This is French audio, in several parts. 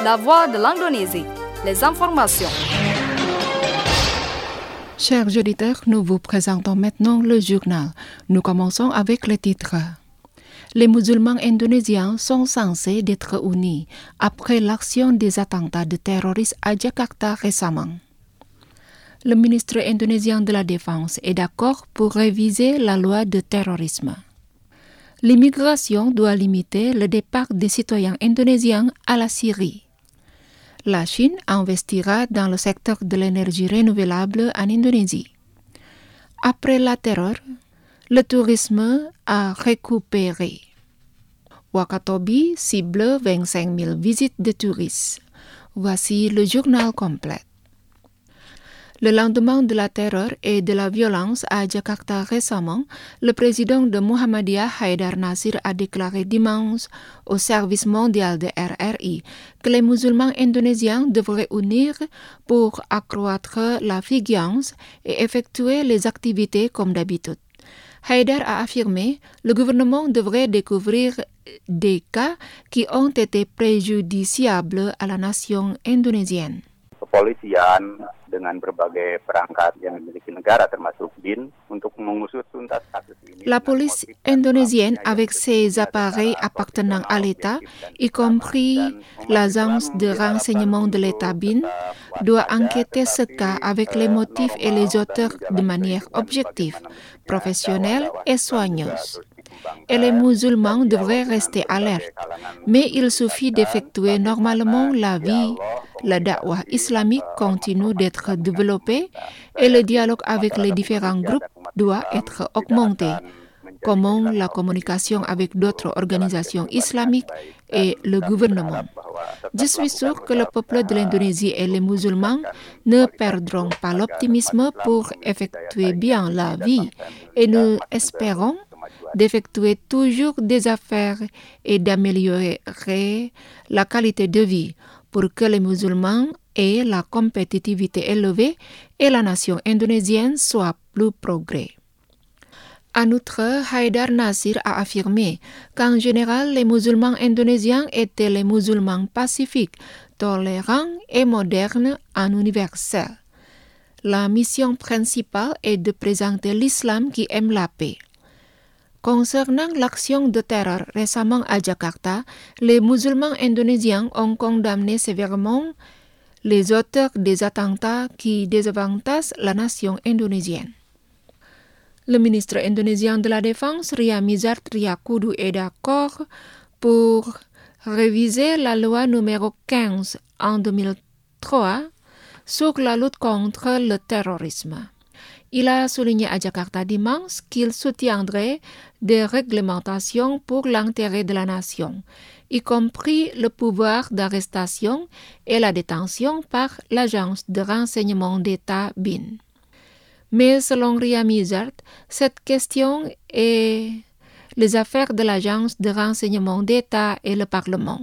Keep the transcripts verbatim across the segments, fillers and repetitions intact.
La voix de l'Indonésie, les informations. Chers auditeurs, nous vous présentons maintenant le journal. Nous commençons avec les titres. Les musulmans indonésiens sont censés être unis après l'action des attentats de terroristes à Jakarta récemment. Le ministre indonésien de la Défense est d'accord pour réviser la loi de terrorisme. L'immigration doit limiter le départ des citoyens indonésiens à la Syrie. La Chine investira dans le secteur de l'énergie renouvelable en Indonésie. Après la terreur, le tourisme a récupéré. Wakatobi cible vingt-cinq mille visites de touristes. Voici le journal complet. Le lendemain de la terreur et de la violence à Jakarta récemment, le président de Muhammadiyah Haidar Nasir a déclaré dimanche au service mondial de R R I que les musulmans indonésiens devraient unir pour accroître la vigilance et effectuer les activités comme d'habitude. Haidar a affirmé que le gouvernement devrait découvrir des cas qui ont été préjudiciables à la nation indonésienne. Kepolisian dengan berbagai perangkat yang dimiliki negara termasuk B I N untuk mengusut tuntas kasus ini. La police indonésienne avec ses appareils appartenant à l'État, y compris l'agence de renseignement de l'État B I N, doit enquêter ce cas avec les motifs et les auteurs de manière objective, professionnelle et soigneuse. Et les musulmans devraient rester alertes, mais il suffit d'effectuer normalement la vie. La da'wah islamique continue d'être développée et le dialogue avec les différents groupes doit être augmenté, comme la communication avec d'autres organisations islamiques et le gouvernement. Je suis sûr que le peuple de l'Indonésie et les musulmans ne perdront pas l'optimisme pour effectuer bien la vie et nous espérons d'effectuer toujours des affaires et d'améliorer la qualité de vie pour que les musulmans aient la compétitivité élevée et la nation indonésienne soit plus progrès. En outre, Haidar Nasir a affirmé qu'en général, les musulmans indonésiens étaient les musulmans pacifiques, tolérants et modernes en universel. La mission principale est de présenter l'islam qui aime la paix. Concernant l'action de terreur récemment à Jakarta, les musulmans indonésiens ont condamné sévèrement les auteurs des attentats qui désavantagent la nation indonésienne. Le ministre indonésien de la Défense, Ria Mizard Triakudu, est d'accord pour réviser la loi numéro quinze en deux mille trois sur la lutte contre le terrorisme. Il a souligné à Jakarta dimanche qu'il soutiendrait des réglementations pour l'intérêt de la nation, y compris le pouvoir d'arrestation et la détention par l'agence de renseignement d'État B I N. Mais selon Ria Mizard, cette question est les affaires de l'agence de renseignement d'État et le Parlement.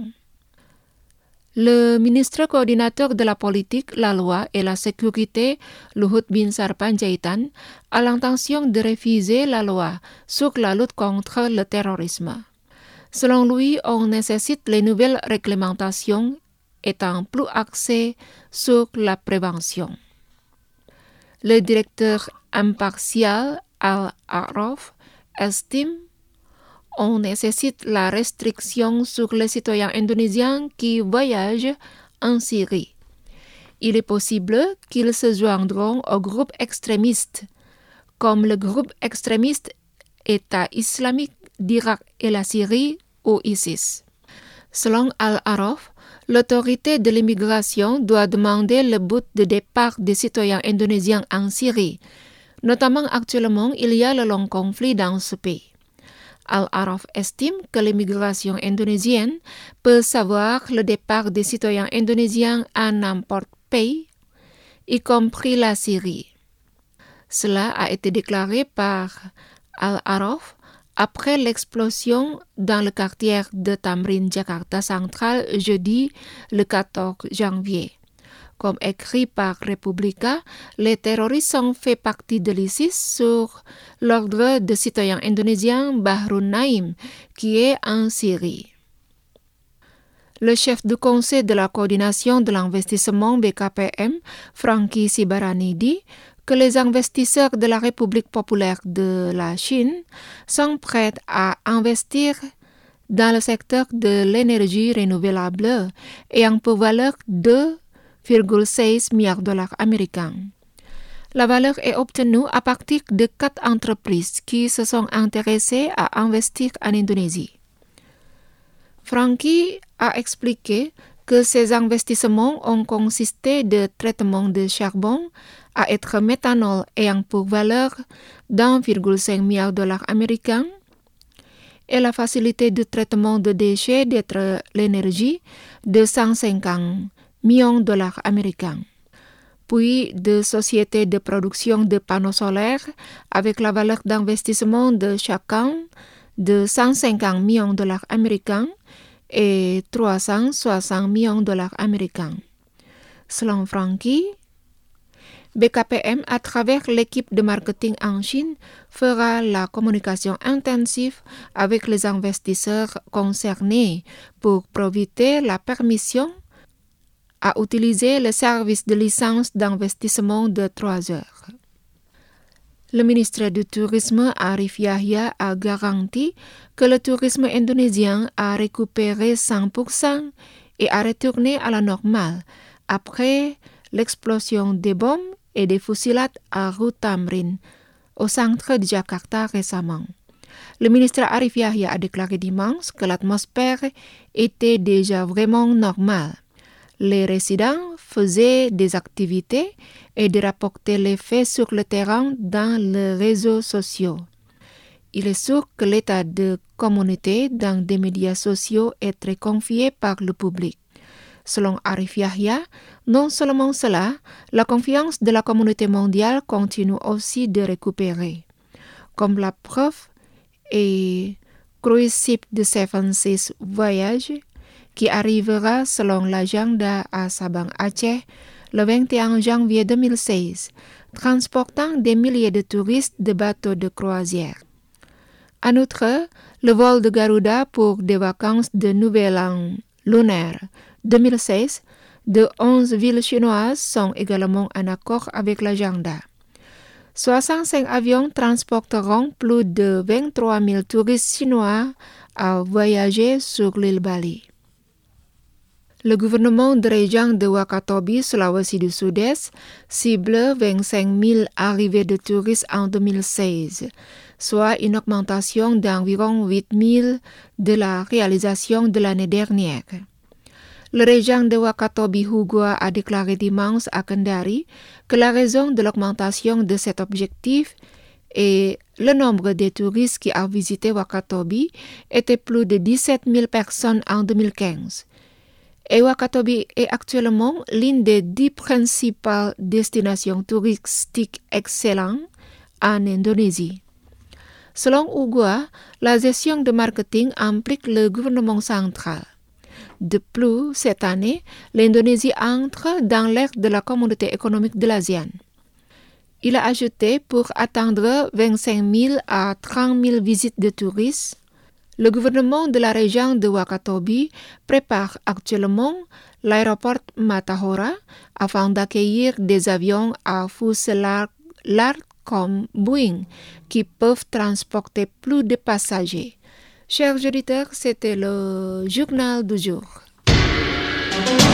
Le ministre coordinateur de la politique, la loi et la sécurité, Luhut Binsar Panjaitan, a l'intention de réviser la loi sur la lutte contre le terrorisme. Selon lui, on nécessite les nouvelles réglementations étant plus axées sur la prévention. Le directeur impartial Al-Araf estime on nécessite la restriction sur les citoyens indonésiens qui voyagent en Syrie. Il est possible qu'ils se joindront au groupe extrémiste, comme le groupe extrémiste État islamique d'Irak et la Syrie ou ISIS. Selon Al-Araf, l'autorité de l'immigration doit demander le but de départ des citoyens indonésiens en Syrie. Notamment actuellement, il y a le long conflit dans ce pays. Al-Araf estime que l'immigration indonésienne peut savoir le départ des citoyens indonésiens à n'importe quel pays, y compris la Syrie. Cela a été déclaré par Al-Araf après l'explosion dans le quartier de Tamrin, Jakarta Central, jeudi le quatorze janvier. Comme écrit par Republika, les terroristes ont fait partie de l'ISIS sur l'ordre de citoyen indonésien Bahrun Naim, qui est en Syrie. Le chef du conseil de la coordination de l'investissement B K P M, Frankie Sibarani, dit que les investisseurs de la République populaire de la Chine sont prêts à investir dans le secteur de l'énergie renouvelable ayant pour valeur deux virgule seize milliards de dollars américains. La valeur est obtenue à partir de quatre entreprises qui se sont intéressées à investir en Indonésie. Frankie a expliqué que ces investissements ont consisté de traitement de charbon à être méthanol ayant pour valeur d'un virgule cinq milliard de dollars américains et la facilité de traitement de déchets d'être l'énergie de cent cinquante millions de dollars américains. Puis de sociétés de production de panneaux solaires avec la valeur d'investissement de chacun de cent cinquante millions de dollars américains et trois cent soixante millions de dollars américains. Selon Frankie, B K P M, à travers l'équipe de marketing en Chine, fera la communication intensive avec les investisseurs concernés pour profiter la permission à utiliser le service de licence d'investissement de trois heures. Le ministre du Tourisme, Arif Yahya, a garanti que le tourisme indonésien a récupéré cent pour cent et a retourné à la normale après l'explosion des bombes et des fusillades à rue Tamrin, au centre de Jakarta récemment. Le ministre Arif Yahya a déclaré dimanche que l'atmosphère était déjà vraiment normale. Les résidents faisaient des activités et de rapporter les faits sur le terrain dans les réseaux sociaux. Il est sûr que l'état de communauté dans des médias sociaux est très confié par le public. Selon Arif Yahya, non seulement cela, la confiance de la communauté mondiale continue aussi de récupérer. Comme la preuve est cruise ship de Seven Seas Voyage, qui arrivera selon l'agenda à Sabang Aceh le vingt et un janvier deux mille seize, transportant des milliers de touristes de bateaux de croisière. En outre, le vol de Garuda pour des vacances de Nouvel An lunaire deux mille seize de onze villes chinoises sont également en accord avec l'agenda. soixante-cinq avions transporteront plus de vingt-trois mille touristes chinois à voyager sur l'île Bali. Le gouvernement de région de Wakatobi, Sulawesi du Sud-Est, cible vingt-cinq mille arrivées de touristes en deux mille seize, soit une augmentation d'environ huit mille de la réalisation de l'année dernière. Le régent de Wakatobi Hugua a déclaré dimanche à Kendari que la raison de l'augmentation de cet objectif est le nombre de touristes qui ont visité Wakatobi était plus de dix-sept mille personnes en deux mille quinze. Et Wakatobi est actuellement l'une des dix principales destinations touristiques excellentes en Indonésie. Selon Hugua, la gestion de marketing implique le gouvernement central. De plus, cette année, l'Indonésie entre dans l'ère de la communauté économique de l'ASEAN. Il a ajouté pour atteindre vingt-cinq mille à trente mille visites de touristes. Le gouvernement de la région de Wakatobi prépare actuellement l'aéroport Matahora afin d'accueillir des avions à fuselage large comme Boeing qui peuvent transporter plus de passagers. Chers auditeurs, c'était le journal du jour.